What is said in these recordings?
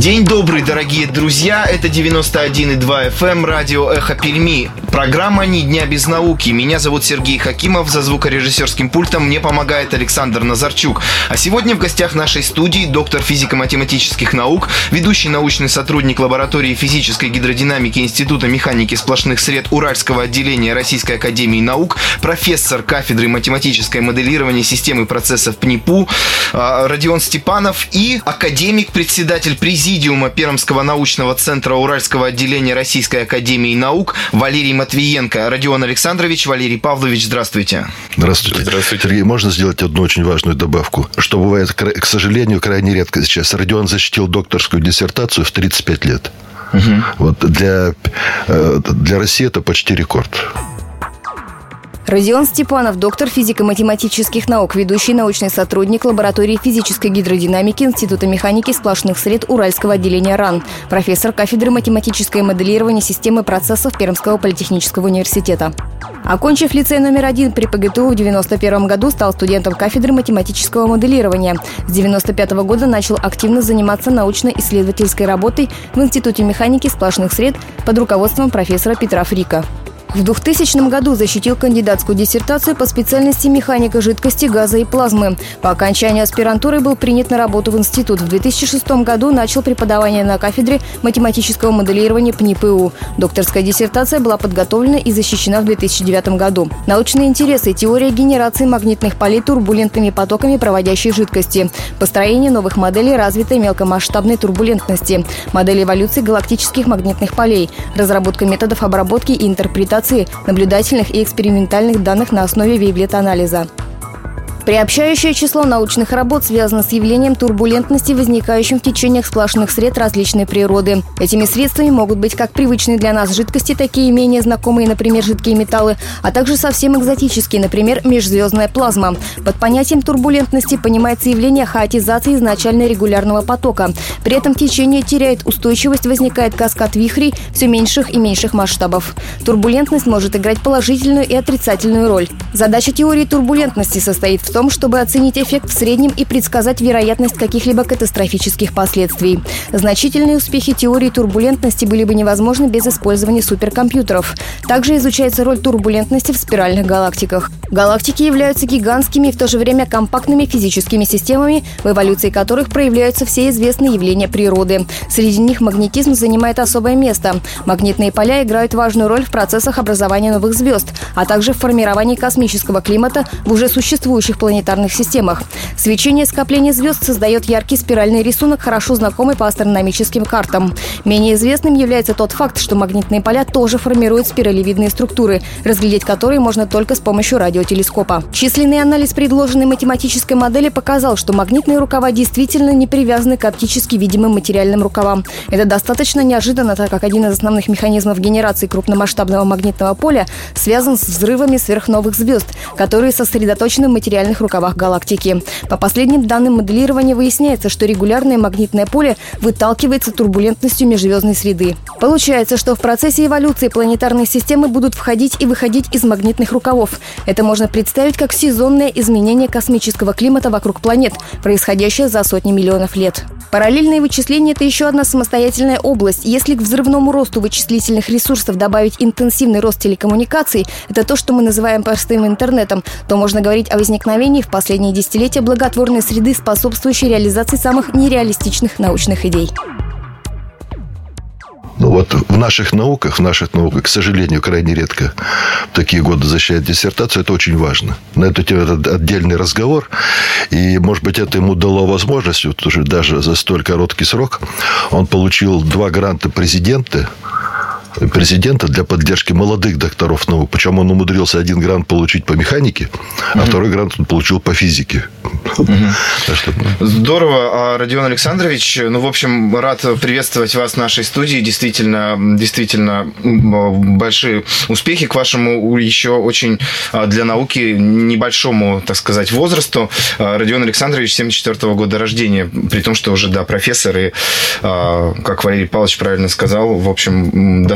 День добрый, дорогие друзья, это 91,2 FM, радио «Эхо Перми». Программа «Ни дня без науки». Меня зовут Сергей Хакимов, за звукорежиссерским пультом мне помогает Александр Назарчук. А сегодня в гостях нашей студии доктор физико-математических наук, ведущий научный сотрудник лаборатории физической гидродинамики Института механики сплошных сред Уральского отделения Российской академии наук, профессор кафедры математическое моделирование системы процессов ПНИПУ Родион Степанов и академик, председатель Президиума Пермского научного центра Уральского отделения Российской академии наук Валерий Матвиенко. Родион Александрович, Валерий Павлович, здравствуйте. Здравствуйте. Здравствуйте. Сергей, можно сделать одну очень важную добавку? Что бывает, к сожалению, крайне редко сейчас. Родион защитил докторскую диссертацию в 35 лет. Угу. Вот для России это почти рекорд. Родион Степанов, доктор физико-математических наук, ведущий научный сотрудник лаборатории физической гидродинамики Института механики сплошных сред Уральского отделения РАН, профессор кафедры математическое моделирование системы процессов Пермского политехнического университета. Окончив лицей номер 1 при ПГТУ в 1991 году, стал студентом кафедры математического моделирования. С 1995 года начал активно заниматься научно-исследовательской работой в Институте механики сплошных сред под руководством профессора Петра Фрика. В 2000 году защитил кандидатскую диссертацию по специальности механика жидкости, газа и плазмы. По окончании аспирантуры был принят на работу в институт. В 2006 году начал преподавание на кафедре математического моделирования ПНИПУ. Докторская диссертация была подготовлена и защищена в 2009 году. Научные интересы: теория генерации магнитных полей турбулентными потоками проводящей жидкости, построение новых моделей развитой мелкомасштабной турбулентности, модель эволюции галактических магнитных полей, разработка методов обработки и интерпретации наблюдательных и экспериментальных данных на основе вейвлет-анализа. Приобщающее число научных работ связано с явлением турбулентности, возникающим в течениях сплошных сред различной природы. Этими средствами могут быть как привычные для нас жидкости, такие и менее знакомые, например, жидкие металлы, а также совсем экзотические, например, межзвездная плазма. Под понятием турбулентности понимается явление хаотизации изначально регулярного потока. При этом течение теряет устойчивость, возникает каскад вихрей все меньших и меньших масштабов. Турбулентность может играть положительную и отрицательную роль. Задача теории турбулентности состоит в том, чтобы оценить эффект в среднем и предсказать вероятность каких-либо катастрофических последствий. Значительные успехи теории турбулентности были бы невозможны без использования суперкомпьютеров. Также изучается роль турбулентности в спиральных галактиках. Галактики являются гигантскими и в то же время компактными физическими системами, в эволюции которых проявляются все известные явления природы. Среди них магнетизм занимает особое место. Магнитные поля играют важную роль в процессах образования новых звезд, а также в формировании космического климата в уже существующих планетарных системах. Свечение скопления звезд создает яркий спиральный рисунок, хорошо знакомый по астрономическим картам. Менее известным является тот факт, что магнитные поля тоже формируют спиралевидные структуры, разглядеть которые можно только с помощью радиотелескопа. Численный анализ предложенной математической модели показал, что магнитные рукава действительно не привязаны к оптически видимым материальным рукавам. Это достаточно неожиданно, так как один из основных механизмов генерации крупномасштабного магнитного поля связан с взрывами сверхновых звезд, которые сосредоточены в материальных рукавах галактики. По последним данным моделирования выясняется, что регулярное магнитное поле выталкивается турбулентностью межзвездной среды. Получается, что в процессе эволюции планетарные системы будут входить и выходить из магнитных рукавов. Это можно представить как сезонное изменение космического климата вокруг планет, происходящее за сотни миллионов лет. Параллельные вычисления – это еще одна самостоятельная область. Если к взрывному росту вычислительных ресурсов добавить интенсивный рост телекоммуникаций, это то, что мы называем простым интернетом, то можно говорить о возникновении в последние десятилетия благотворной среды, способствующей реализации самых нереалистичных научных идей. Ну вот в наших науках, к сожалению, крайне редко в такие годы защищать диссертацию. Это очень важно. На эту тему это отдельный разговор. И, может быть, это ему дало возможность, вот уже даже за столь короткий срок, он получил 2 гранта президента для поддержки молодых докторов наук. Причем он умудрился 1 грант получить по механике, а 2-й грант он получил по физике. Здорово. Родион Александрович, в общем, рад приветствовать вас в нашей студии. Действительно большие успехи к вашему еще очень для науки небольшому, так сказать, возрасту. Родион Александрович 1974 года рождения, при том, что уже, профессор и, как Валерий Павлович правильно сказал, в общем, достаточно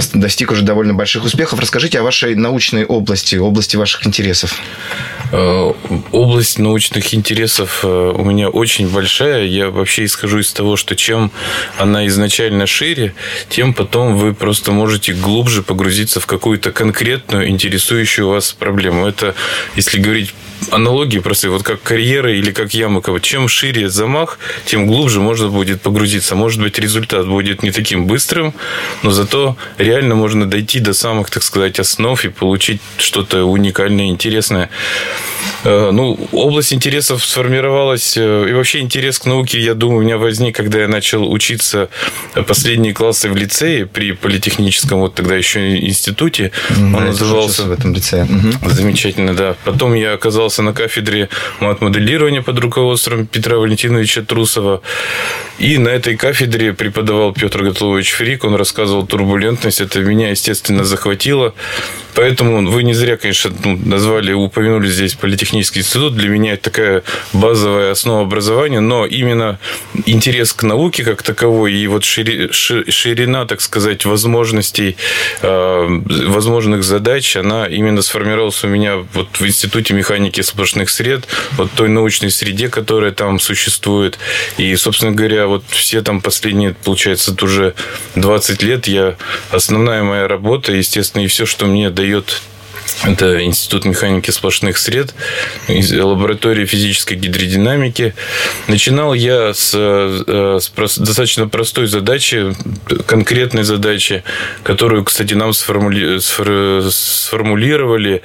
достиг уже довольно больших успехов. Расскажите о вашей научной области ваших интересов. Область научных интересов у меня очень большая. Я вообще исхожу из того, что чем она изначально шире, тем потом вы просто можете глубже погрузиться в какую-то конкретную, интересующую вас проблему. Это, если говорить аналогии простые, вот как карьера или как ямка. Вот чем шире замах, тем глубже можно будет погрузиться. Может быть, результат будет не таким быстрым, но зато реально можно дойти до самых, так сказать, основ и получить что-то уникальное, интересное. Область интересов сформировалась, и вообще интерес к науке, я думаю, у меня возник, когда я начал учиться последние классы в лицее при политехническом, вот тогда еще институте. Он назывался в этом лицее. Замечательно, да. Потом я оказался на кафедре мат-моделирования под руководством Петра Валентиновича Трусова. И на этой кафедре преподавал Петр Готлович Фрик. Он рассказывал турбулентность. Это меня, естественно, захватило. Поэтому вы не зря, конечно, упомянули здесь политехнический институт. Для меня это такая базовая основа образования. Но именно интерес к науке как таковой и вот ширина, так сказать, возможностей, возможных задач, она именно сформировалась у меня вот в Институте механики сплошных сред, вот той научной среде, которая там существует. И, собственно говоря, вот все там последние, получается, уже 20 лет основная моя работа, естественно, и все, что мне дает, это Институт механики сплошных сред, лаборатория физической гидродинамики. Начинал я с достаточно простой задачи, конкретной задачи, которую, кстати, нам сформулировали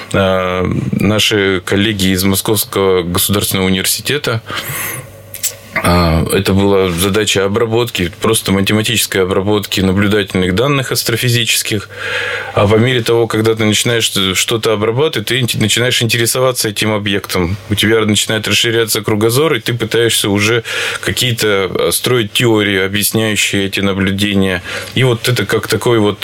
наши коллеги из Московского государственного университета. Это была задача обработки, просто математической обработки наблюдательных данных астрофизических. А по мере того, когда ты начинаешь что-то обрабатывать, ты начинаешь интересоваться этим объектом. У тебя начинает расширяться кругозор, и ты пытаешься уже какие-то строить теории, объясняющие эти наблюдения. И вот это как такой вот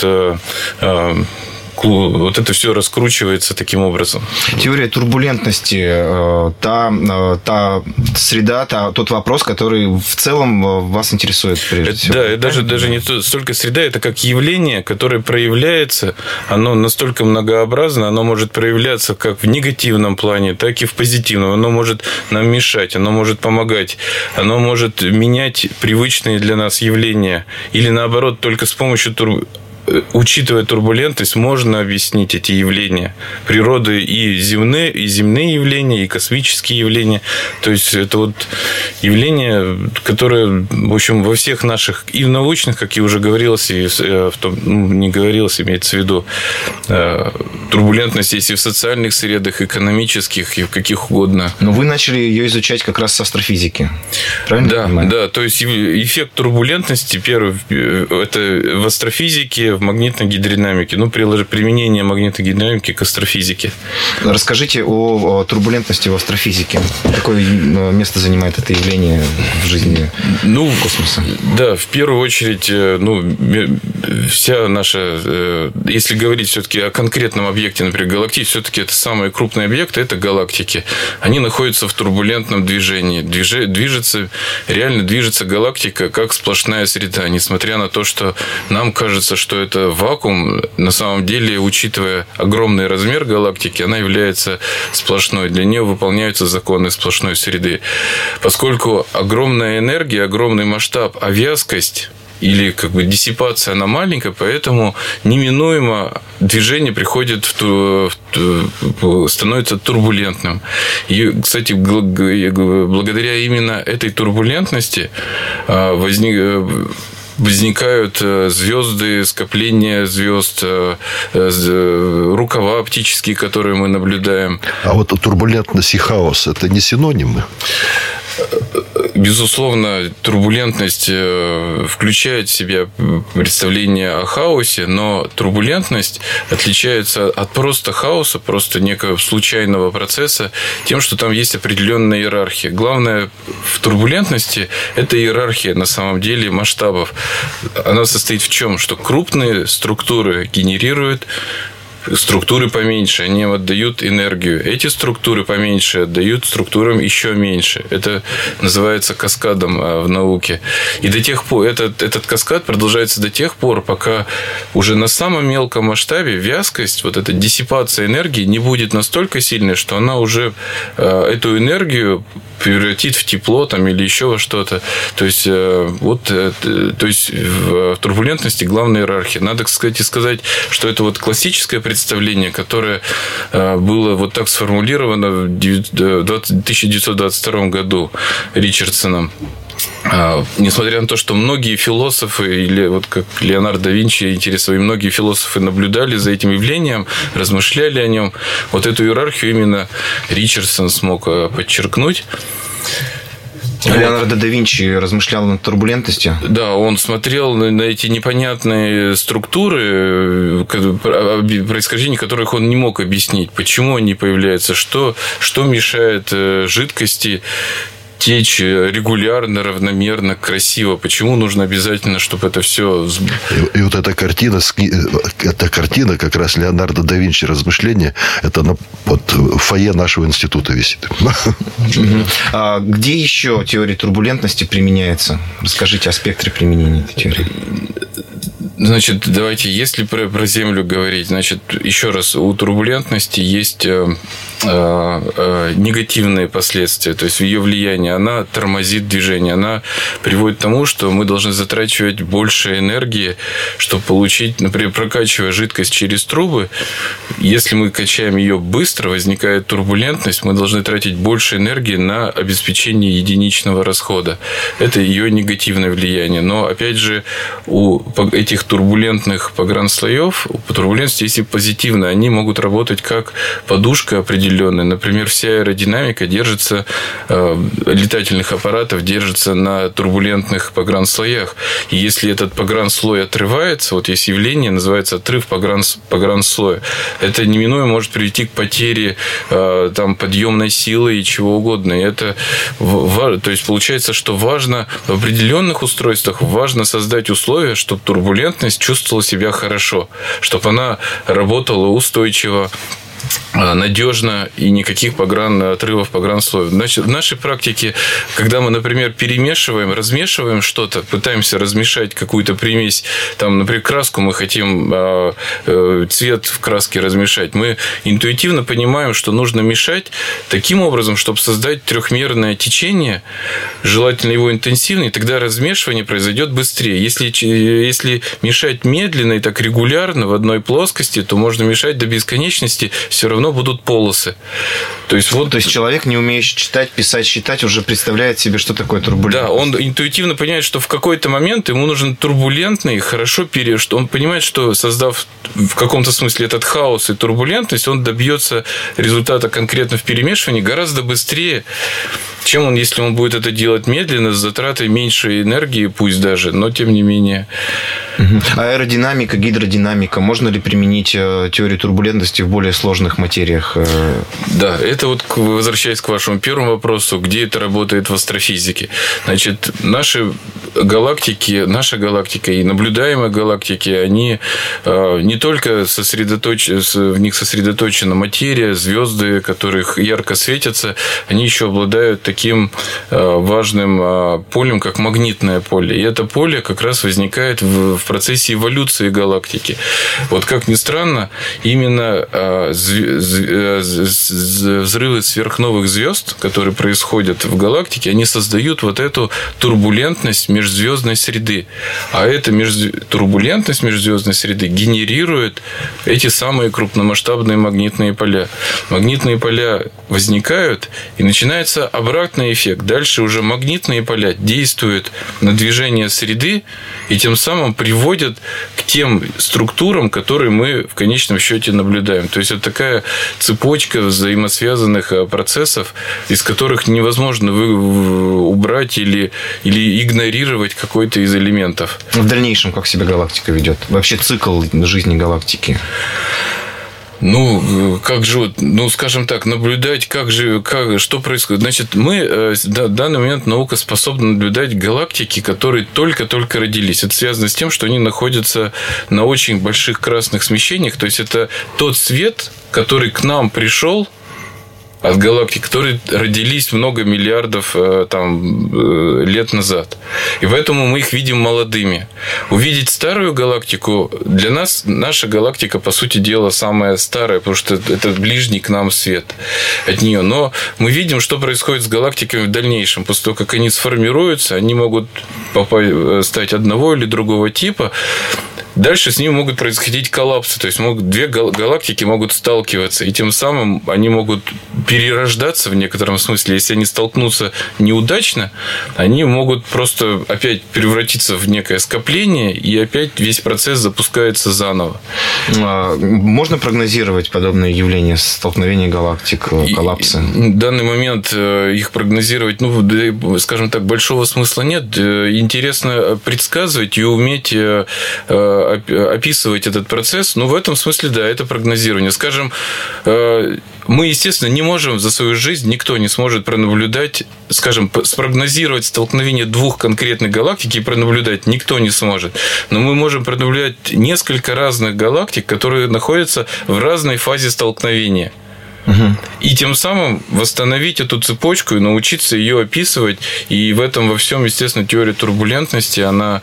это все раскручивается таким образом. Теория турбулентности, та среда, тот вопрос, который в целом вас интересует прежде всего. Да, и даже не столько среда, это как явление, которое проявляется, оно настолько многообразно, оно может проявляться как в негативном плане, так и в позитивном. Оно может нам мешать, оно может помогать, оно может менять привычные для нас явления. Или наоборот, только с помощью учитывая турбулентность, можно объяснить эти явления природы и земные явления, и космические явления. То есть, это вот явления, которые, в общем, во всех наших, и в научных, как и уже говорилось, и в том, не говорилось, имеется в виду, турбулентность есть и в социальных средах, экономических, и в каких угодно. Но вы начали ее изучать как раз с астрофизики. Правильно? Да. То есть, эффект турбулентности, первый, это в астрофизике, в магнитной гидродинамике. Применение магнитной гидродинамики к астрофизике. Расскажите о турбулентности в астрофизике. Какое место занимает это явление в жизни космоса? Да, в первую очередь, вся наша... Если говорить все-таки о конкретном объекте, например, галактики, все-таки это самые крупные объекты, это галактики. Они находятся в турбулентном движении. Реально движется галактика как сплошная среда. Несмотря на то, что нам кажется, что это вакуум, на самом деле, учитывая огромный размер галактики, она является сплошной. Для нее выполняются законы сплошной среды. Поскольку огромная энергия, огромный масштаб, а вязкость или диссипация, она маленькая, поэтому неминуемо движение становится турбулентным. И, кстати, благодаря именно этой турбулентности возникают звезды, скопления звезд, рукава оптические, которые мы наблюдаем. А вот турбулентность и хаос – это не синонимы? Безусловно, турбулентность включает в себя представление о хаосе, но турбулентность отличается от просто хаоса, просто некого случайного процесса, тем, что там есть определенная иерархия. Главное в турбулентности – это иерархия, на самом деле, масштабов. Она состоит в чем? Что крупные структуры генерируют структуры поменьше, они отдают энергию. Эти структуры поменьше отдают структурам еще меньше. Это называется каскадом в науке. И до тех пор этот каскад продолжается до тех пор, пока уже на самом мелком масштабе вязкость, вот эта диссипация энергии не будет настолько сильной, что она уже эту энергию превратит в тепло там, или еще во что-то. То есть в турбулентности главная иерархия. Надо, кстати, сказать, что это вот классическое представление, которое было вот так сформулировано в 1922 году Ричардсоном. Несмотря на то, что многие философы, или вот как Леонардо да Винчи интересовали, многие философы наблюдали за этим явлением, размышляли о нем, вот эту иерархию именно Ричардсон смог подчеркнуть. Леонардо да Винчи размышлял над турбулентностью? Да, он смотрел на эти непонятные структуры, происхождение которых он не мог объяснить. Почему они появляются, что мешает жидкости течь регулярно, равномерно, красиво. Почему нужно обязательно, чтобы это все... И вот эта картина как раз Леонардо да Винчи «Размышления», это в фойе нашего института висит. А где еще теория турбулентности применяется? Расскажите о спектре применения этой теории. Значит, давайте, если про Землю говорить, значит, еще раз, у турбулентности есть негативные последствия, то есть ее влияние, она тормозит движение, она приводит к тому, что мы должны затрачивать больше энергии, чтобы получить, например, прокачивая жидкость через трубы, если мы качаем ее быстро, возникает турбулентность, мы должны тратить больше энергии на обеспечение единичного расхода. Это ее негативное влияние. Но, опять же, у этих турбулентных погранслоев, у турбулентности есть и позитивные. Они могут работать как подушка определенная. Например, вся аэродинамика держится, летательных аппаратов держится на турбулентных погранслоях. И если этот погранслой отрывается, вот есть явление, называется отрыв погранслоя, это неминуемо может привести к потере там, подъемной силы и чего угодно. И это, то есть, получается, что важно в определенных устройствах создать условия, чтобы турбулентность чувствовала себя хорошо, чтобы она работала устойчиво, надежно и никаких отрывов погранслоев. Значит, в нашей практике, когда мы, например, размешиваем что-то, пытаемся размешать какую-то примесь, там, например, краску мы хотим, цвет в краске размешать, мы интуитивно понимаем, что нужно мешать таким образом, чтобы создать трехмерное течение, желательно его интенсивное, и тогда размешивание произойдет быстрее. Если мешать медленно и так регулярно в одной плоскости, то можно мешать до бесконечности, все равно будут полосы. То есть человек, не умеющий читать, писать, считать, уже представляет себе, что такое турбулентность. Да, он интуитивно понимает, что в какой-то момент ему нужен турбулентный, хорошо что он понимает, что создав в каком-то смысле этот хаос и турбулентность, он добьется результата конкретно в перемешивании гораздо быстрее, чем если он будет это делать медленно, с затратой меньшей энергии, пусть даже, но тем не менее. Аэродинамика, гидродинамика. Можно ли применить теорию турбулентности в более сложных материях? Да, это вот возвращаясь к вашему первому вопросу, где это работает в астрофизике. Значит, наша галактика и наблюдаемые галактики, они не только в них сосредоточена материя, звезды, которых ярко светятся, они еще обладают таким важным полем, как магнитное поле. И это поле как раз возникает в процессе эволюции галактики. Вот как ни странно, именно взрывы сверхновых звезд, которые происходят в галактике, они создают вот эту турбулентность межзвездной среды. А эта турбулентность межзвездной среды генерирует эти самые крупномасштабные магнитные поля. Магнитные поля возникают, и начинается обратный эффект. Дальше уже магнитные поля действуют на движение среды, и тем самым приводят к тем структурам, которые мы в конечном счете наблюдаем. То есть, это такая цепочка взаимосвязанных процессов, из которых невозможно убрать или игнорировать какой-то из элементов. В дальнейшем как себя галактика ведет? Вообще цикл жизни галактики? Ну, как же, скажем так, наблюдать, что происходит. Значит, мы, в данный момент наука способна наблюдать галактики, которые только-только родились. Это связано с тем, что они находятся на очень больших красных смещениях. То есть, это тот свет, который к нам пришел от галактик, которые родились много миллиардов лет назад. И поэтому мы их видим молодыми. Увидеть старую галактику, для нас наша галактика, по сути дела, самая старая, потому что это ближний к нам свет от нее. Но мы видим, что происходит с галактиками в дальнейшем. После того, как они сформируются, они могут стать одного или другого типа. Дальше с ними могут происходить коллапсы. То есть, две галактики могут сталкиваться. И тем самым они могут перерождаться в некотором смысле. Если они столкнутся неудачно, они могут просто опять превратиться в некое скопление. И опять весь процесс запускается заново. Можно прогнозировать подобные явления столкновения галактик, коллапсы? В данный момент их прогнозировать, скажем так, большого смысла нет. Интересно предсказывать и уметь описывать этот процесс, в этом смысле, да, это прогнозирование. Скажем, мы, естественно, не можем за свою жизнь, никто не сможет пронаблюдать, скажем, спрогнозировать столкновение двух конкретных галактик и пронаблюдать никто не сможет. Но мы можем пронаблюдать несколько разных галактик, которые находятся в разной фазе столкновения. И тем самым восстановить эту цепочку и научиться ее описывать. И в этом во всем, естественно, теория турбулентности,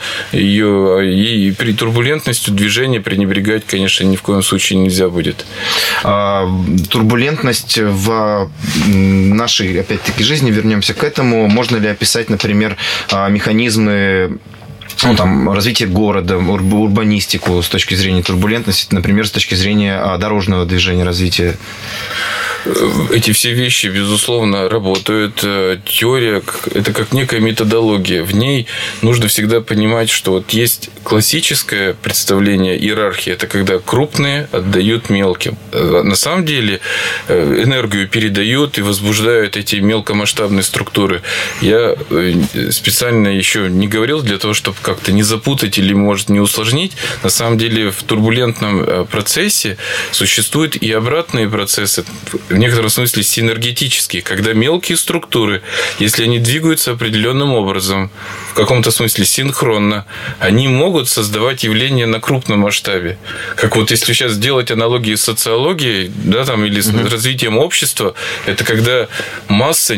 ей при турбулентности движения пренебрегать, конечно, ни в коем случае нельзя будет. Турбулентность в нашей, опять-таки, жизни, вернемся к этому. Можно ли описать, например, механизмы развитие города, урбанистику с точки зрения турбулентности, например, с точки зрения дорожного движения, развития? Эти все вещи, безусловно, работают. Теория – это как некая методология. В ней нужно всегда понимать, что есть классическое представление иерархии. Это когда крупные отдают мелким. На самом деле энергию передают и возбуждают эти мелкомасштабные структуры. Я специально еще не говорил для того, чтобы как-то не запутать или, может, не усложнить. На самом деле в турбулентном процессе существуют и обратные процессы, в некотором смысле синергетические, когда мелкие структуры, если они двигаются определенным образом, в каком-то смысле синхронно, они могут создавать явления на крупном масштабе. Как если сейчас делать аналогии с социологией, или с развитием общества, это когда массы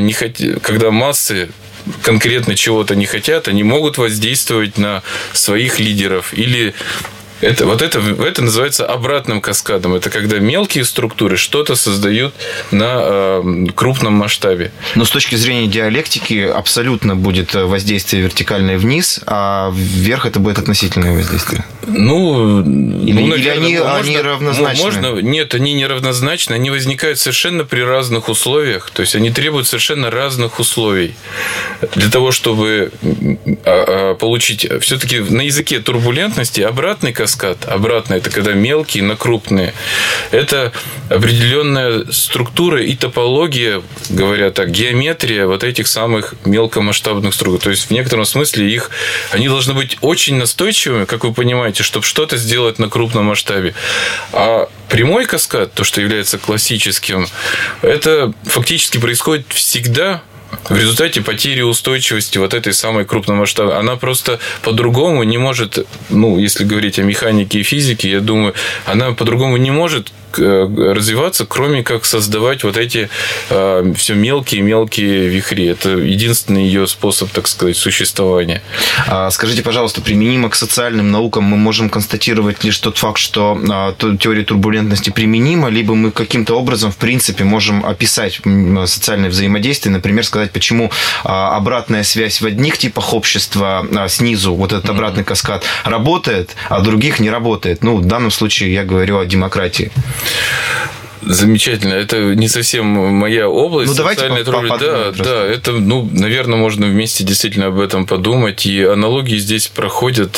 конкретно чего-то не хотят, они могут воздействовать на своих лидеров или Это называется обратным каскадом. Это когда мелкие структуры что-то создают на крупном масштабе. Но с точки зрения диалектики абсолютно будет воздействие вертикальное вниз, а вверх это будет относительное воздействие. Или они равнозначны? Нет, они не равнозначны. Они возникают совершенно при разных условиях. То есть, они требуют совершенно разных условий. Для того, чтобы получить... Все-таки на языке турбулентности обратный каскад. Обратно – это когда мелкие на крупные. Это определенная структура и топология, говоря так, геометрия вот этих самых мелкомасштабных структур. То есть, в некотором смысле они должны быть очень настойчивыми, как вы понимаете, чтобы что-то сделать на крупном масштабе. А прямой каскад, то, что является классическим, это фактически происходит всегда в результате потери устойчивости вот этой самой крупномасштабной. Она просто по-другому не может, если говорить о механике и физике, я думаю, она по-другому не может развиваться, кроме как создавать вот эти все мелкие вихри. Это единственный ее способ, так сказать, существования. Скажите, пожалуйста, применимо к социальным наукам мы можем констатировать лишь тот факт, что теория турбулентности применима, либо мы каким-то образом, в принципе, можем описать социальное взаимодействие, например, сказать, почему обратная связь в одних типах общества снизу, вот этот обратный каскад, работает, а в других не работает. В данном случае я говорю о демократии. Замечательно. Это не совсем моя область. Давайте Да, это, наверное, можно вместе действительно об этом подумать. И аналогии здесь проходят.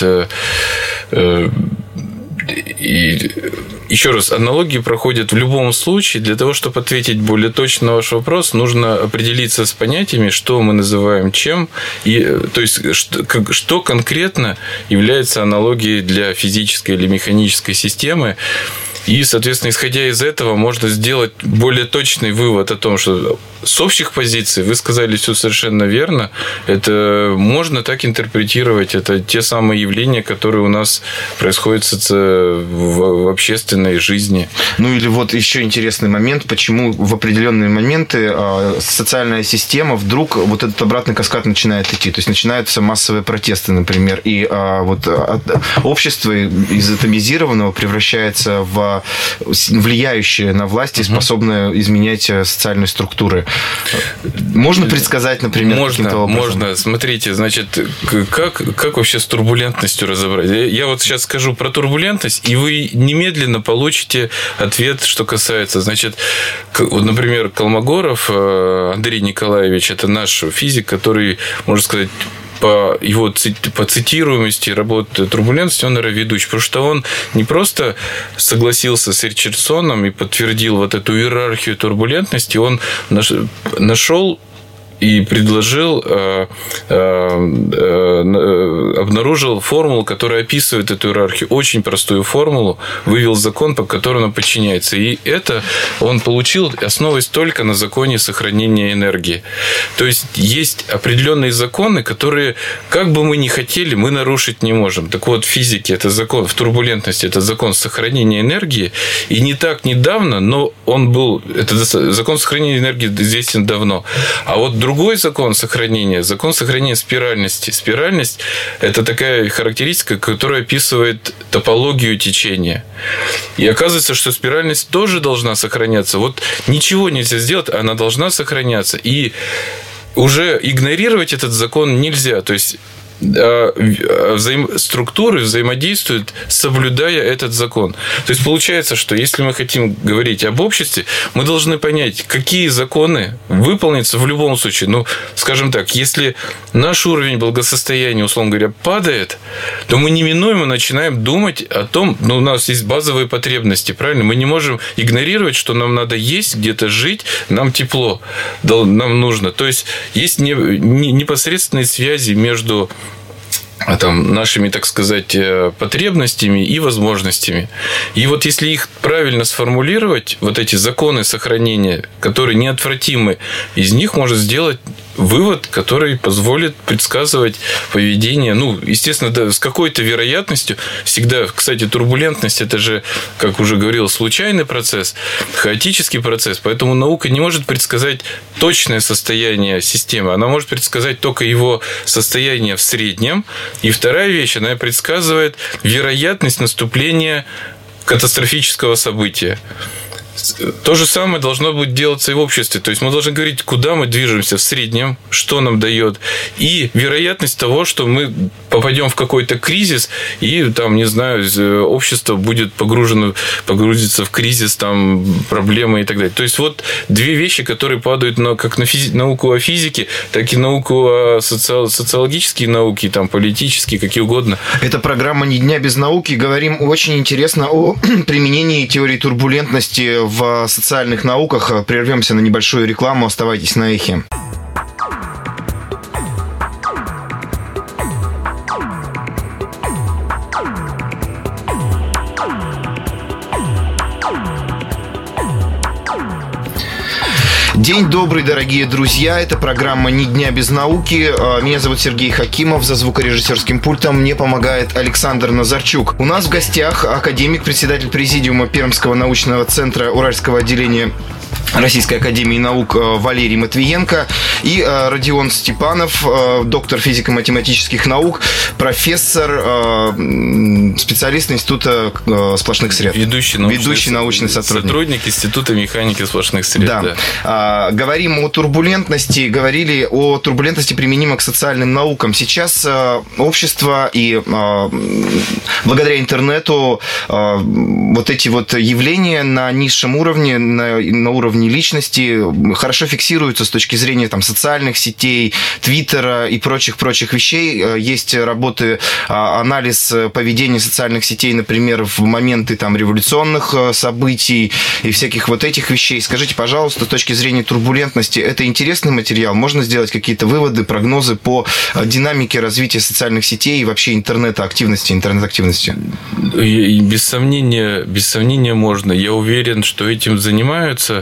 И еще раз, аналогии проходят в любом случае. Для того, чтобы ответить более точно на ваш вопрос, нужно определиться с понятиями, что мы называем чем, то есть, что конкретно является аналогией для физической или механической системы. И, соответственно, исходя из этого, можно сделать более точный вывод о том, что с общих позиций вы сказали все совершенно верно. Это можно так интерпретировать. Это те самые явления, которые у нас происходят в общественной жизни. Ну или вот еще интересный момент, почему в определенные моменты социальная система вдруг вот этот обратный каскад начинает идти. То есть начинаются массовые протесты, например, и вот общество из атомизированного превращается в влияющее на власть и способное изменять социальные структуры. Можно предсказать, например, каким-то образом? Можно. Смотрите, значит, как вообще с турбулентностью разобрать? Я вот сейчас скажу про турбулентность, и вы немедленно получите ответ, что касается. Значит, вот, например, Колмогоров Андрей Николаевич, это наш физик, который, можно сказать, по цитируемости работы турбулентности он ведущий, потому что он не просто согласился с Ричардсоном и подтвердил вот эту иерархию турбулентности, он нашел и предложил, обнаружил формулу, которая описывает эту иерархию. Очень простую формулу, вывел закон, по которому она подчиняется. И это он получил, основываясь только на законе сохранения энергии. То есть, есть определенные законы, которые, как бы мы ни хотели, мы нарушить не можем. Так вот, в физике это закон, в турбулентности это закон сохранения энергии. И не так недавно, но он был... Это закон сохранения энергии известен давно. А вот другой закон сохранения спиральности. Спиральность – это такая характеристика, которая описывает топологию течения. И оказывается, что спиральность тоже должна сохраняться. Вот ничего нельзя сделать, она должна сохраняться. И уже игнорировать этот закон нельзя. То есть, структуры взаимодействуют, соблюдая этот закон. То есть, получается, что если мы хотим говорить об обществе, мы должны понять, какие законы выполнятся в любом случае. Ну, скажем так, если наш уровень благосостояния, условно говоря, падает, то мы неминуемо начинаем думать о том, у нас есть базовые потребности, правильно? Мы не можем игнорировать, что нам надо есть, где-то жить, нам тепло, нам нужно. То есть, есть непосредственные связи между нашими, так сказать, потребностями и возможностями. И вот если их правильно сформулировать, вот эти законы сохранения, которые неотвратимы, из них можно сделать вывод, который позволит предсказывать поведение, естественно, да, с какой-то вероятностью. Всегда, кстати, турбулентность – это же, как уже говорил, случайный процесс, хаотический процесс. Поэтому наука не может предсказать точное состояние системы. Она может предсказать только его состояние в среднем. И вторая вещь, она предсказывает вероятность наступления катастрофического события. То же самое должно быть делаться и в обществе. То есть мы должны говорить, куда мы движемся в среднем, что нам дает, и вероятность того, что мы попадем в какой-то кризис, и общество будет погрузиться в кризис, проблемы и так далее. То есть вот две вещи, которые падают как на науку о физике, так и науку о социологические науки, политические, какие угодно. Это программа «Ни дня без науки». Говорим очень интересно о применении теории турбулентности в социальных науках. Прервемся на небольшую рекламу. Оставайтесь на эхе. День добрый, дорогие друзья. Это программа «Ни дня без науки». Меня зовут Сергей Хакимов. За звукорежиссерским пультом мне помогает Александр Назарчук. У нас в гостях академик, председатель президиума Пермского научного центра Уральского отделения Российской академии наук Валерий Матвиенко и Родион Степанов, доктор физико-математических наук, профессор, специалист Института сплошных сред. Ведущий научный сотрудник Института механики сплошных сред. Да. Говорим о турбулентности, говорили о турбулентности, применимой к социальным наукам. Сейчас общество и благодаря интернету вот эти вот явления на низшем уровне, на уровне личности хорошо фиксируются с точки зрения социальных сетей, Твиттера и прочих вещей. Есть работы, анализ поведения социальных сетей, например, в моменты там революционных событий и всяких вот этих вещей. Скажите, пожалуйста, с точки зрения турбулентности, это интересный материал? Можно сделать какие-то выводы, прогнозы по динамике развития социальных сетей и вообще интернет-активности? Без сомнения можно. Я уверен, что этим занимаются.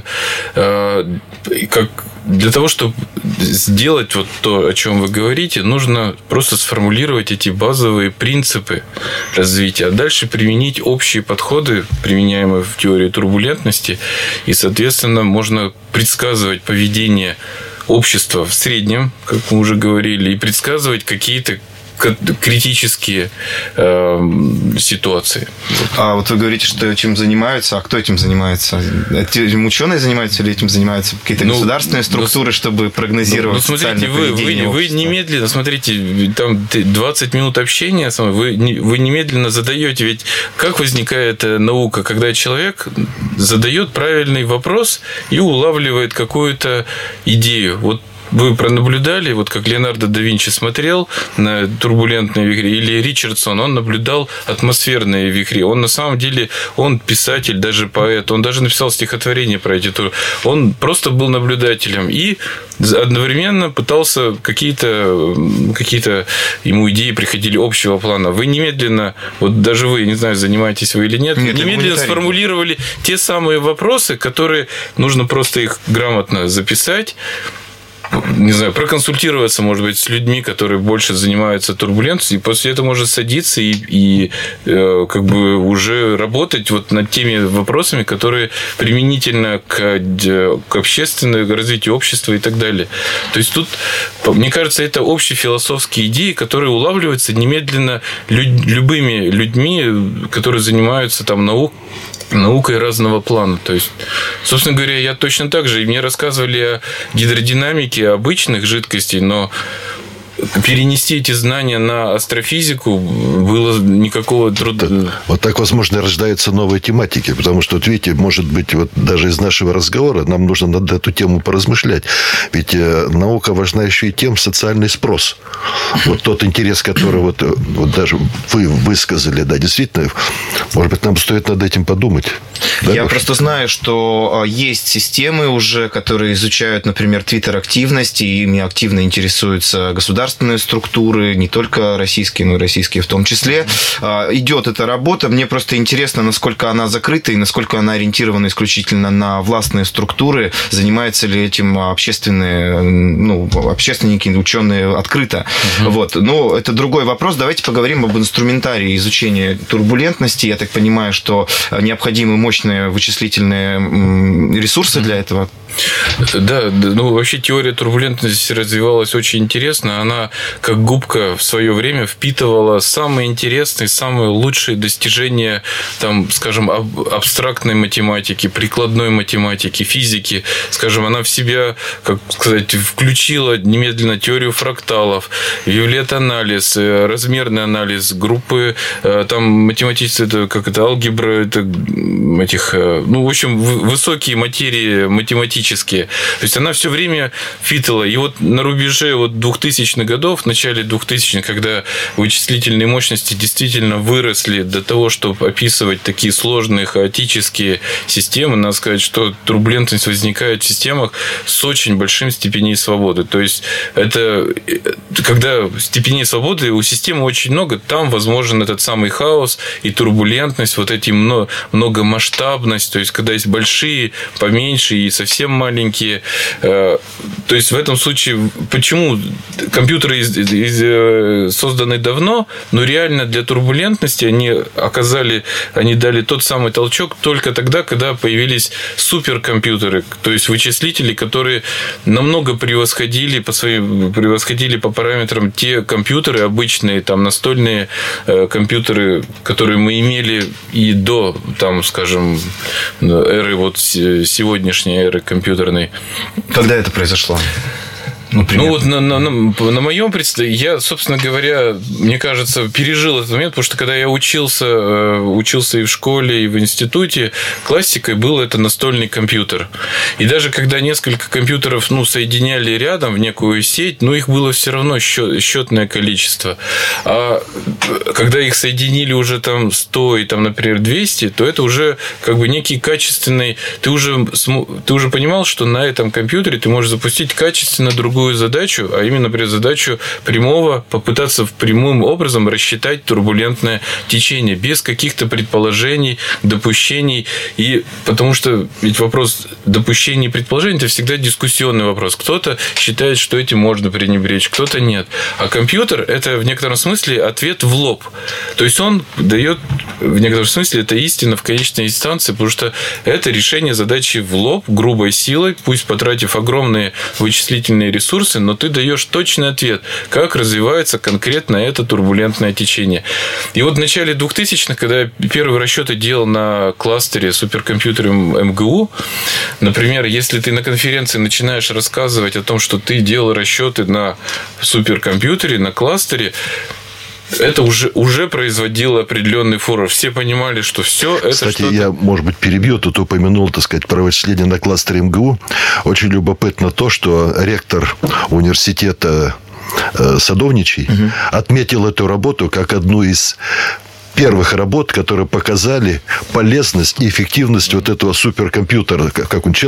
Для того, чтобы сделать вот то, о чем вы говорите, нужно просто сформулировать эти базовые принципы развития, а дальше применить общие подходы, применяемые в теории турбулентности, и, соответственно, можно предсказывать поведение общества в среднем, как мы уже говорили, и предсказывать какие-то критические ситуации. А вот вы говорите, что этим занимаются, а кто этим занимается? Этим ученые занимаются или этим занимаются какие-то государственные структуры, чтобы прогнозировать социальное поведение вы немедленно, смотрите, там 20 минут общения, вы немедленно задаете, ведь как возникает наука, когда человек задает правильный вопрос и улавливает какую-то идею. Вот вы пронаблюдали, вот как Леонардо да Винчи смотрел на турбулентные вихри, или Ричардсон, он наблюдал атмосферные вихри. Он на самом деле, он писатель, даже поэт, он даже написал стихотворение про эти турбуленции. Он просто был наблюдателем и одновременно пытался какие-то ему идеи приходили общего плана. Вы немедленно, вот даже вы, не знаю, занимаетесь вы или нет, немедленно сформулировали те самые вопросы, которые нужно просто их грамотно записать, не знаю, проконсультироваться, может быть, с людьми, которые больше занимаются турбуленцией, и после этого можно садиться и как бы уже работать вот над теми вопросами, которые применительно к общественному развитию общества и так далее. То есть тут, мне кажется, это общефилософские идеи, которые улавливаются немедленно любыми людьми, которые занимаются там наукой разного плана. То есть, собственно говоря, я точно так же. И мне рассказывали о гидродинамике обычных жидкостей, но перенести эти знания на астрофизику было никакого труда. Вот так, возможно, рождаются новые тематики, потому что, вот видите, может быть, вот даже из нашего разговора нам нужно над эту тему поразмышлять. Ведь наука важна еще и тем социальный спрос. Вот тот интерес, который вот даже вы высказали, да, действительно, может быть, нам стоит над этим подумать. Да, я просто знаю, что есть системы уже, которые изучают, например, твиттер-активность, и ими активно интересуются государственные структуры, не только российские, но и российские в том числе. Идет эта работа. Мне просто интересно, насколько она закрыта и насколько она ориентирована исключительно на властные структуры. Занимаются ли этим общественники, ученые открыто. Вот. Но это другой вопрос. Давайте поговорим об инструментарии изучения турбулентности. Я так понимаю, что необходимы мощные вычислительные ресурсы для этого. Да, вообще теория турбулентности развивалась очень интересно. Она, как губка, в свое время впитывала самые интересные, самые лучшие достижения, там, скажем, абстрактной математики, прикладной математики, физики. Скажем, она в себя, как сказать, включила немедленно теорию фракталов, виолет-анализ, размерный анализ, группы, там, математические, алгебра, в общем, высокие материи математические. То есть она все время впитывала. И вот на рубеже 2000-х годов, в начале 2000-х, когда вычислительные мощности действительно выросли до того, чтобы описывать такие сложные хаотические системы, надо сказать, что турбулентность возникает в системах с очень большим степеней свободы. То есть это когда степеней свободы у системы очень много, там возможен этот самый хаос и турбулентность, вот эти многомасштабность, то есть когда есть большие, поменьше и совсем маленькие. То есть в этом случае, почему компьютеры созданы давно, но реально для турбулентности они дали тот самый толчок только тогда, когда появились суперкомпьютеры, то есть вычислители, которые намного превосходили по параметрам те компьютеры обычные, там настольные компьютеры, которые мы имели и до, там, скажем, эры сегодняшней эры компьютерной. Когда это произошло? Ну, вот на моем представлении, я, собственно говоря, мне кажется, пережил этот момент, потому что когда я учился и в школе, и в институте, классикой был это настольный компьютер. И даже когда несколько компьютеров соединяли рядом в некую сеть, их было все равно счетное количество. А когда их соединили уже там 100 и, например, 200, то это уже как бы некий качественный... Ты уже понимал, что на этом компьютере ты можешь запустить качественно другую задачу, а именно, например, задачу попытаться прямым образом рассчитать турбулентное течение без каких-то предположений, допущений. И потому что ведь вопрос допущений и предположений – это всегда дискуссионный вопрос. Кто-то считает, что этим можно пренебречь, кто-то нет. А компьютер – это в некотором смысле ответ в лоб. То есть он дает, в некотором смысле, это истина в конечной инстанции, потому что это решение задачи в лоб, грубой силой, пусть потратив огромные вычислительные ресурсы, но ты даешь точный ответ, как развивается конкретно это турбулентное течение. И вот в начале 2000-х, когда я первые расчеты делал на кластере суперкомпьютере МГУ, например, если ты на конференции начинаешь рассказывать о том, что ты делал расчеты на суперкомпьютере, на кластере, это уже производило определенный фурор. Все понимали, что все это... Кстати, я, может быть, перебью. Тут упомянул, про вычисление на кластере МГУ. Очень любопытно то, что ректор университета Садовничий отметил эту работу как одну из первых работ, которые показали полезность и эффективность вот этого суперкомпьютера, как он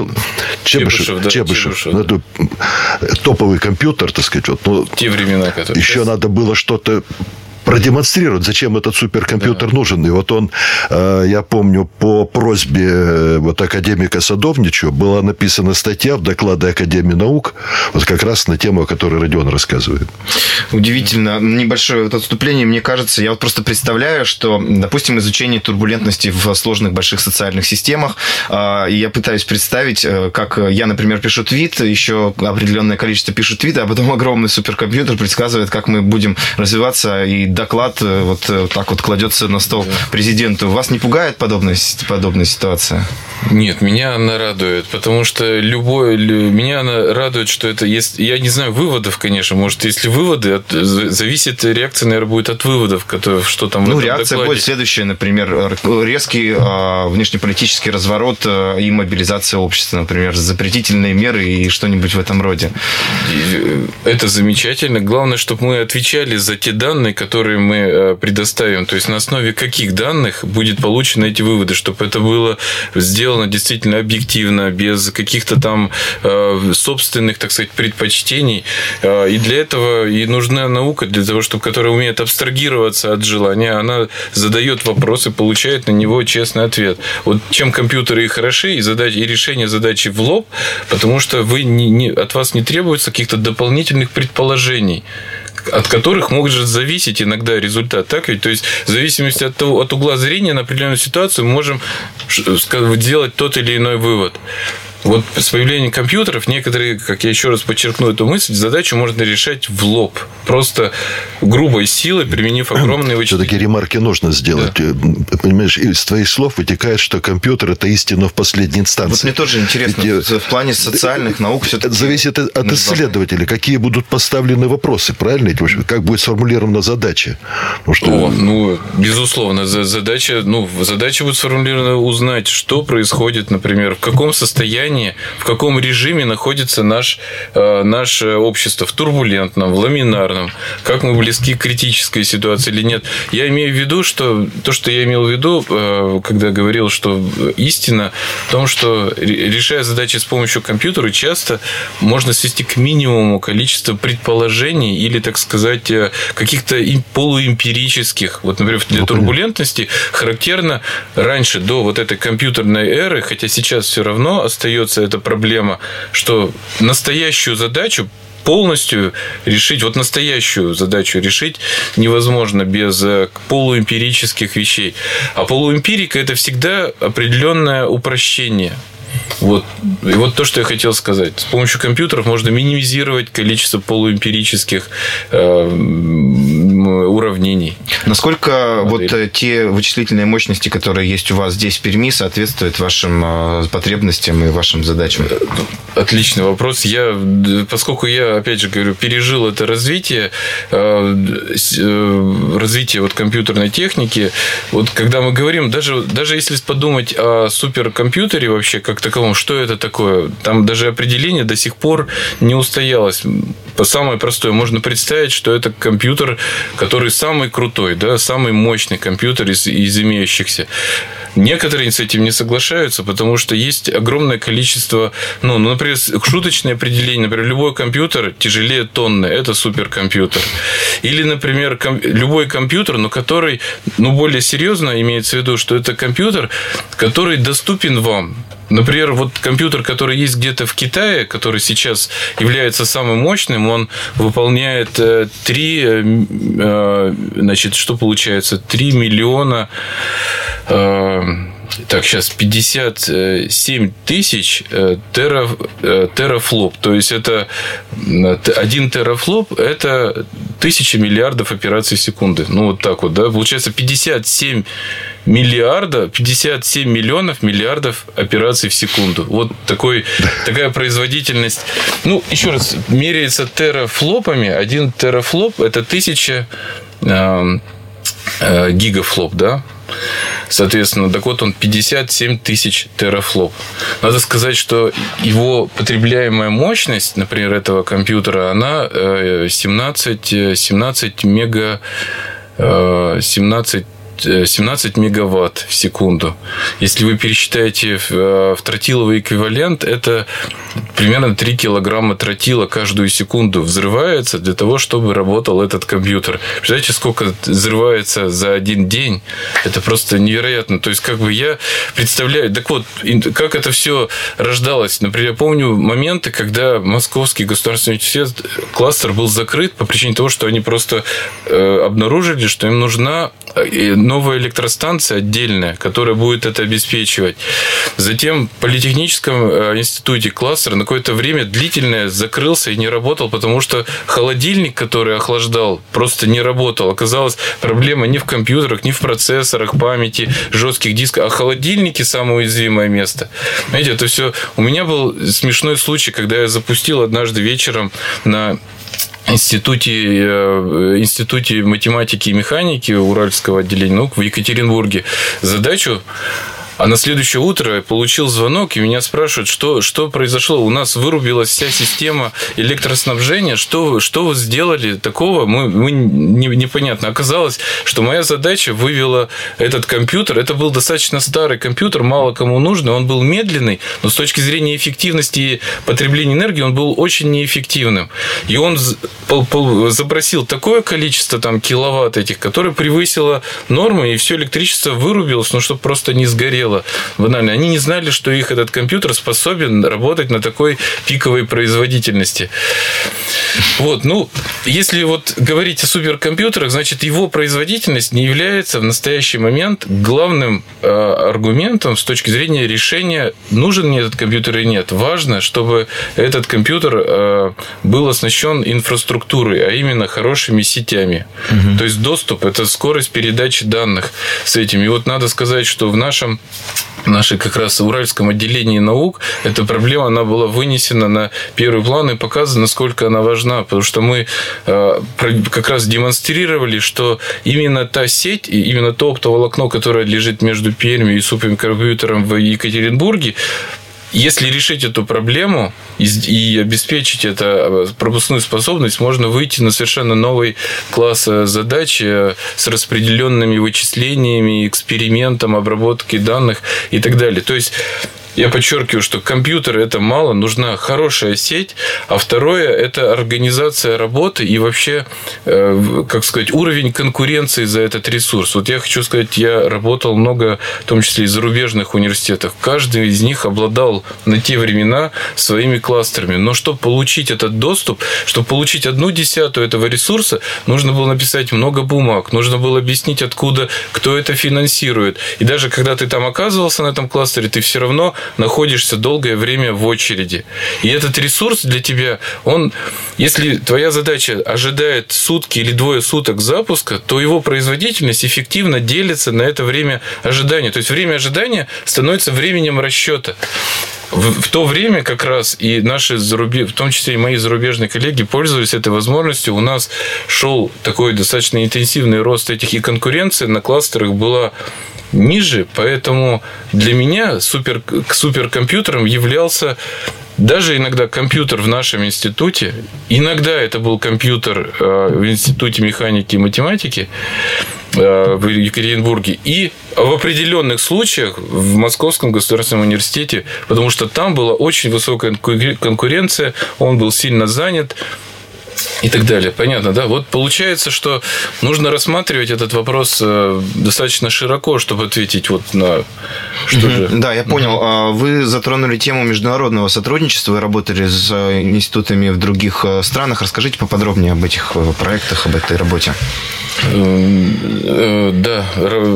Чебышев. Это топовый компьютер, так сказать. Те времена, которые... Еще надо было что-то продемонстрировать, зачем этот суперкомпьютер нужен. И вот он, я помню, по просьбе академика Садовничего была написана статья в докладе Академии наук, вот как раз на тему, о которой Родион рассказывает. Удивительно. Небольшое отступление. Мне кажется, я просто представляю, что, допустим, изучение турбулентности в сложных больших социальных системах, и я пытаюсь представить, как я, например, пишу твит, еще определенное количество пишут твиты, а потом огромный суперкомпьютер предсказывает, как мы будем развиваться, и доклад вот так вот кладется на стол президенту. Вас не пугает подобная ситуация? Нет, меня она радует, потому что меня она радует, что это есть... Я не знаю выводов, конечно, может, если выводы, зависит, реакция, наверное, будет от выводов, что там в этом реакция докладе. Будет следующая, например, резкий внешнеполитический разворот и мобилизация общества, например, запретительные меры и что-нибудь в этом роде. Это замечательно. Главное, чтобы мы отвечали за те данные, которые мы предоставим. То есть, на основе каких данных будет получены эти выводы, чтобы это было сделано действительно объективно, без каких-то там собственных, так сказать, предпочтений. И для этого и нужна наука, для того, чтобы, которая умеет абстрагироваться от желания. Она задает вопрос и получает на него честный ответ. Вот чем компьютеры и хороши, и решение задачи в лоб, потому что от вас не требуется каких-то дополнительных предположений, от которых может зависеть иногда результат. Так ведь? То есть, в зависимости от угла зрения на определенную ситуацию мы можем делать тот или иной вывод. Вот с появлением компьютеров некоторые, как я еще раз подчеркну эту мысль, задачу можно решать в лоб. Просто грубой силой, применив огромные вычисления. Все-таки ремарки нужно сделать. Да. Понимаешь, из твоих слов вытекает, что компьютер – это истина в последней инстанции. Вот мне тоже интересно, в плане социальных наук все-таки... Это зависит от исследователя, какие будут поставлены вопросы, правильно? Как будет сформулирована задача? Безусловно, задача будет сформулирована узнать, что происходит, например, в каком состоянии, в каком режиме находится наше общество, в турбулентном, в ламинарном, как мы близки к критической ситуации или нет. Я имею в виду, что то, что я имел в виду, когда говорил, что истина в том, что, решая задачи с помощью компьютера, часто можно свести к минимуму количество предположений или, так сказать, каких-то полуэмпирических. Вот, например, для турбулентности характерно раньше, до вот этой компьютерной эры, хотя сейчас все равно остается эта проблема, что настоящую задачу полностью решить, вот настоящую задачу решить невозможно без полуэмпирических вещей. А полуэмпирика – это всегда определенное упрощение. Вот. И вот то, что я хотел сказать. С помощью компьютеров можно минимизировать количество полуэмпирических уравнений. Насколько вот те вычислительные мощности, которые есть у вас здесь в Перми, соответствуют вашим потребностям и вашим задачам? Отличный вопрос. Поскольку я, опять же говорю, пережил это развитие вот компьютерной техники, вот когда мы говорим, даже если подумать о суперкомпьютере вообще как таковом, что это такое, там даже определение до сих пор не устоялось. Самое простое, можно представить, что это компьютер, который самый крутой, да, самый мощный компьютер из имеющихся. Некоторые с этим не соглашаются, потому что есть огромное количество, например, шуточное определение, например, любой компьютер тяжелее тонны, это суперкомпьютер. Или, например, любой компьютер, но который, более серьезно имеется в виду, что это компьютер, который доступен вам. Например, вот компьютер, который есть где-то в Китае, который сейчас является самым мощным, он выполняет 3 миллиона... сейчас 57 тысяч терафлоп. То есть, это 1 терафлоп – это 1000 миллиардов операций в секунду. Вот так вот, да. Получается 57 миллионов миллиардов операций в секунду. Вот такая производительность. Еще раз, меряется терафлопами. 1 терафлоп – это 1000 гигафлоп, да? Соответственно, так вот он 57 тысяч терафлоп. Надо сказать, что его потребляемая мощность, например, этого компьютера, она 17 мегаватт в секунду. Если вы пересчитаете в тротиловый эквивалент, это примерно 3 килограмма тротила каждую секунду взрывается для того, чтобы работал этот компьютер. Представляете, сколько взрывается за один день? Это просто невероятно. То есть, я представляю... Так вот, как это все рождалось. Например, я помню моменты, когда Московский государственный университет, кластер был закрыт по причине того, что они просто обнаружили, что им нужна новая электростанция отдельная, которая будет это обеспечивать. Затем в Политехническом институте кластер на какое-то время длительное закрылся и не работал, потому что холодильник, который охлаждал, просто не работал. Оказалось, проблема не в компьютерах, не в процессорах, памяти, жестких дисках, а холодильники – самое уязвимое место. Знаете, это все... У меня был смешной случай, когда я запустил однажды вечером на Институте математики и механики Уральского отделения наук в Екатеринбурге задачу. А на следующее утро я получил звонок, и меня спрашивают, что произошло. У нас вырубилась вся система электроснабжения. Что вы сделали такого? Мы непонятно. Оказалось, что моя задача вывела этот компьютер. Это был достаточно старый компьютер, мало кому нужный. Он был медленный, но с точки зрения эффективности и потребления энергии он был очень неэффективным. И он запросил такое количество киловатт этих, которое превысило нормы, и все электричество вырубилось, чтобы просто не сгорело. Банально. Они не знали, что их этот компьютер способен работать на такой пиковой производительности. Если говорить о суперкомпьютерах, значит, его производительность не является в настоящий момент главным аргументом с точки зрения решения, нужен мне этот компьютер или нет. Важно, чтобы этот компьютер был оснащен инфраструктурой, а именно хорошими сетями. Угу. То есть доступ – это скорость передачи данных с этим. И надо сказать, что в нашем как раз Уральском отделении наук эта проблема, она была вынесена на первый план и показана, насколько она важна, потому что мы как раз демонстрировали, что именно та сеть, и именно то оптоволокно, которое лежит между Пермью и суперкомпьютером в Екатеринбурге, если решить эту проблему и обеспечить эту пропускную способность, можно выйти на совершенно новый класс задач с распределенными вычислениями, экспериментом, обработкой данных и так далее. То есть, я подчеркиваю, что компьютер – это мало, нужна хорошая сеть, а второе – это организация работы и вообще, уровень конкуренции за этот ресурс. Я хочу сказать, я работал много, в том числе и в зарубежных университетах. Каждый из них обладал на те времена своими кластерами. Но чтобы получить этот доступ, чтобы получить 1/10 этого ресурса, нужно было написать много бумаг, нужно было объяснить, откуда, кто это финансирует. И даже когда ты там оказывался на этом кластере, ты все равно находишься долгое время в очереди. И этот ресурс для тебя, если твоя задача ожидает сутки или 2 суток запуска, то его производительность эффективно делится на это время ожидания. То есть время ожидания становится временем расчета. В то время как раз и наши в том числе и мои зарубежные коллеги пользовались этой возможностью. У нас шел такой достаточно интенсивный рост этих, и конкуренция на кластерах была ниже, поэтому для меня к суперкомпьютерам являлся даже иногда компьютер в нашем институте. Иногда это был компьютер в Институте механики и математики в Екатеринбурге. И в определенных случаях в Московском государственном университете, потому что там была очень высокая конкуренция, он был сильно занят. И так далее. Понятно, да? Вот получается, что нужно рассматривать этот вопрос достаточно широко, чтобы ответить вот на... Что же... Да, я понял. Вы затронули тему международного сотрудничества, вы работали с институтами в других странах. Расскажите поподробнее об этих проектах, об этой работе. Да,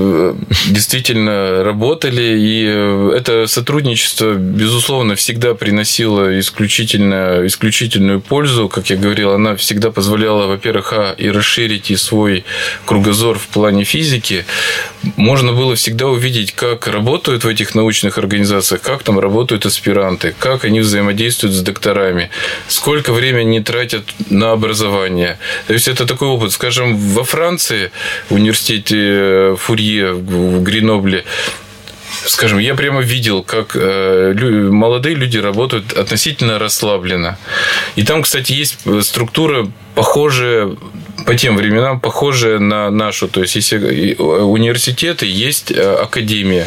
действительно работали, и это сотрудничество, безусловно, всегда приносило исключительную пользу. Как я говорил, она всегда позволяла, во-первых, и расширить и свой кругозор в плане физики. Можно было всегда увидеть, как работают в этих научных организациях, как там работают аспиранты, как они взаимодействуют с докторами, сколько времени они тратят на образование. То есть это такой опыт. Скажем, во Франции, в университете Фурье в Гренобле, скажем, я прямо видел, как молодые люди работают относительно расслабленно. И там, кстати, есть структура, похожая по тем временам, похожая на нашу. То есть, если университеты, есть академия,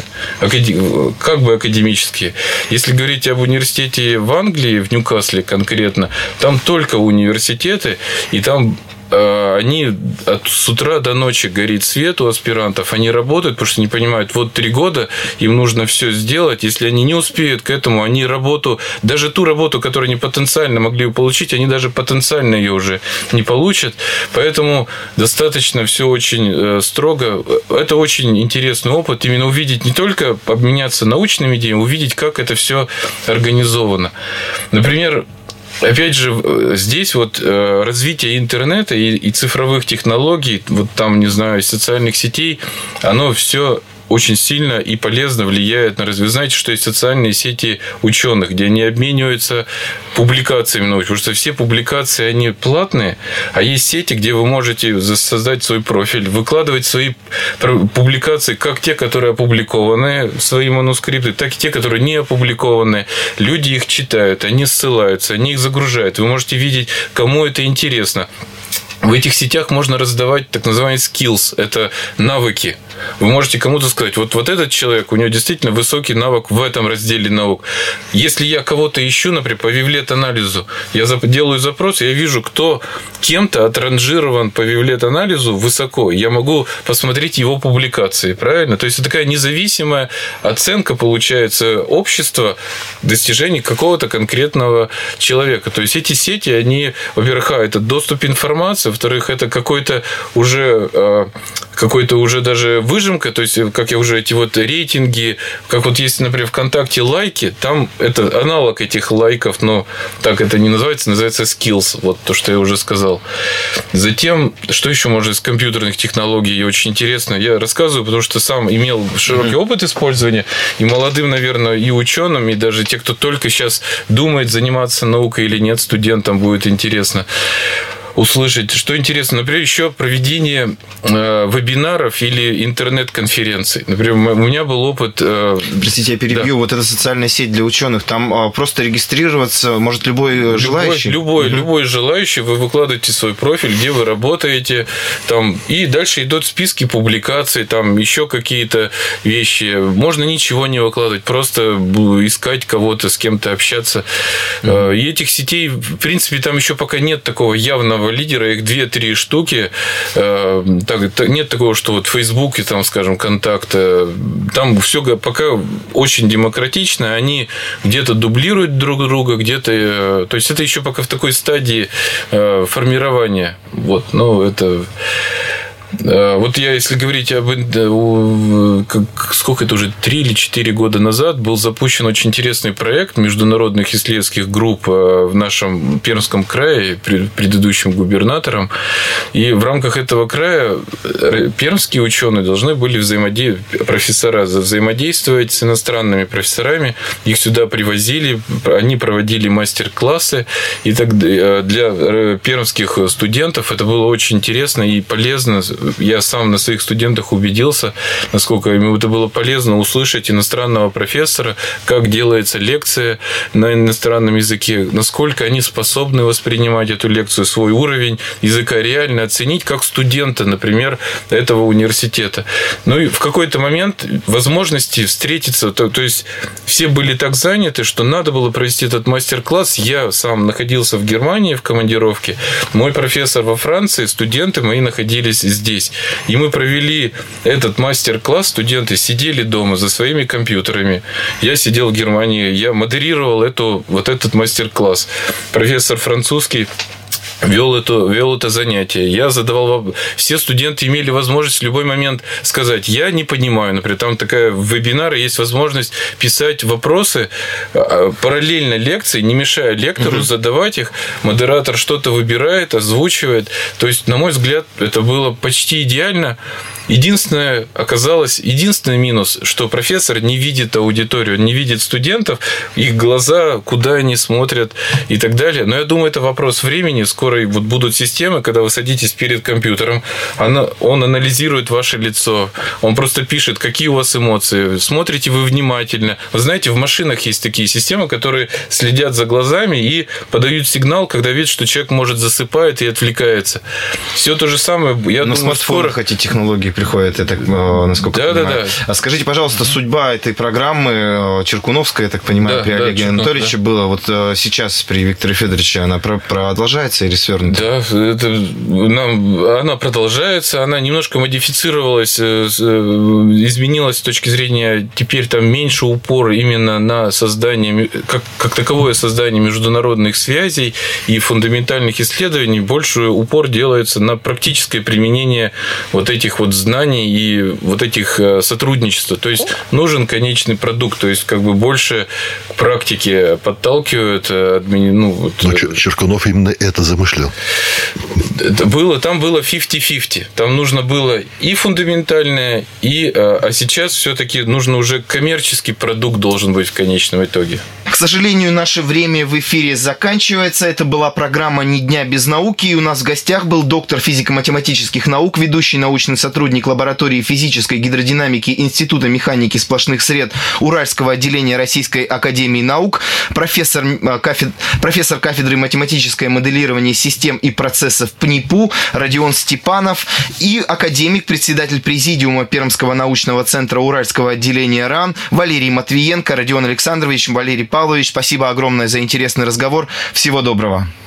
как бы академические. Если говорить об университете в Англии, в Ньюкасле конкретно, там только университеты, и там они с утра до ночи горит свет у аспирантов, они работают, потому что не понимают, вот 3 года им нужно все сделать, если они не успеют к этому, они даже ту работу, которую они потенциально могли бы получить, они даже потенциально ее уже не получат, поэтому достаточно все очень строго. Это очень интересный опыт, именно увидеть, не только обменяться научными идеями, увидеть, как это все организовано. Например, опять же, здесь вот развитие интернета и цифровых технологий, вот там, не знаю, социальных сетей, оно все очень сильно и полезно влияет на развитие. Вы знаете, что есть социальные сети ученых, где они обмениваются публикациями научными, потому что все публикации, они платные, а есть сети, где вы можете создать свой профиль, выкладывать свои публикации, как те, которые опубликованы, свои манускрипты, так и те, которые не опубликованы. Люди их читают, они ссылаются, они их загружают. Вы можете видеть, кому это интересно. В этих сетях можно раздавать так называемые skills, это навыки. Вы можете кому-то сказать, вот этот человек, у него действительно высокий навык в этом разделе наук. Если я кого-то ищу, например, по вивлет-анализу, я делаю запрос, я вижу, кто кем-то отранжирован по вивлет-анализу высоко. Я могу посмотреть его публикации, правильно? То есть, это такая независимая оценка, получается, общества достижений какого-то конкретного человека. То есть, эти сети, они, во-первых, это доступ информации, во-вторых, это какой-то уже даже выжимка, то есть, как я уже эти вот рейтинги, как вот есть, например, ВКонтакте лайки, там это аналог этих лайков, но так это не называется skills, вот то, что я уже сказал. Затем, что еще можно из компьютерных технологий, очень интересно, я рассказываю, потому что сам имел широкий опыт использования, и молодым, наверное, и ученым, и даже те, кто только сейчас думает, заниматься наукой или нет, студентам будет интересно услышать. Что интересно, например, еще проведение вебинаров или интернет-конференций. Например, у меня был опыт... Простите, я перебью. Да. Вот эта социальная сеть для ученых, там просто регистрироваться может любой желающий? Любой желающий. Вы выкладываете свой профиль, где вы работаете, там, и дальше идут списки публикаций, там еще какие-то вещи. Можно ничего не выкладывать, просто искать кого-то, с кем-то общаться. И этих сетей, в принципе, там еще пока нет такого явного лидера, их 2-3 штуки. Нет такого, что вот в Фейсбуке, там, скажем, Контакт, там все пока очень демократично, они где-то дублируют друг друга, где-то... То есть, это еще пока в такой стадии формирования. Вот, но это... Вот я, если говорить об... Сколько это уже? 3 или 4 года назад был запущен очень интересный проект международных исследовательских групп в нашем Пермском крае предыдущим губернатором. И в рамках этого края пермские ученые должны были профессора взаимодействовать с иностранными профессорами. Их сюда привозили, они проводили мастер-классы. И так для пермских студентов это было очень интересно и полезно. Я сам на своих студентах убедился, насколько им это было полезно услышать иностранного профессора, как делается лекция на иностранном языке, насколько они способны воспринимать эту лекцию, свой уровень языка реально оценить, как студента, например, этого университета. Ну и в какой-то момент возможности встретиться, то есть все были так заняты, что надо было провести этот мастер-класс. Я сам находился в Германии в командировке, мой профессор во Франции, студенты мои находились здесь. И мы провели этот мастер-класс, студенты сидели дома за своими компьютерами. Я сидел в Германии, я модерировал этот мастер-класс. Профессор французский вел это занятие. Я задавал вопросы. Все студенты имели возможность в любой момент сказать: я не понимаю. Например, там такая вебинары, есть возможность писать вопросы параллельно лекции, не мешая лектору задавать их. Модератор что-то выбирает, озвучивает. То есть, на мой взгляд, это было почти идеально. Единственный минус, что профессор не видит аудиторию, не видит студентов, их глаза, куда они смотрят и так далее. Но я думаю, это вопрос времени. Скоро будут системы, когда вы садитесь перед компьютером, он анализирует ваше лицо, он просто пишет, какие у вас эмоции, смотрите вы внимательно. Вы знаете, в машинах есть такие системы, которые следят за глазами и подают сигнал, когда видят, что человек, может, засыпает и отвлекается. Все то же самое. Я думаю, смартфонах эти технологии приходят, я так, насколько понимаю. Да. А скажите, пожалуйста, судьба этой программы Черкуновская, я так понимаю, при Олеге Анатольевиче была, вот сейчас при Викторе Федоровиче она продолжается или свернута? Да, она продолжается, она немножко модифицировалась, изменилась с точки зрения, теперь там меньше упор именно на создание, как таковое создание международных связей и фундаментальных исследований, больше упор делается на практическое применение вот этих вот знаний и вот этих сотрудничества. То есть нужен конечный продукт, то есть как бы больше к практике подталкивают. Но Черкунов именно это замышлял. Там было 50-50. Там нужно было и фундаментальное, а сейчас все-таки нужно уже коммерческий продукт должен быть в конечном итоге. К сожалению, наше время в эфире заканчивается. Это была программа «Ни дня без науки». И у нас в гостях был доктор физико-математических наук, ведущий научный сотрудник лаборатории физической гидродинамики Института механики сплошных сред Уральского отделения Российской академии наук, профессор кафедры математическое моделирование систем и процессов ПНИПУ Родион Степанов и академик, председатель президиума Пермского научного центра Уральского отделения РАН Валерий Матвиенко. Родион Александрович, Валерий Павлович, спасибо огромное за интересный разговор. Всего доброго.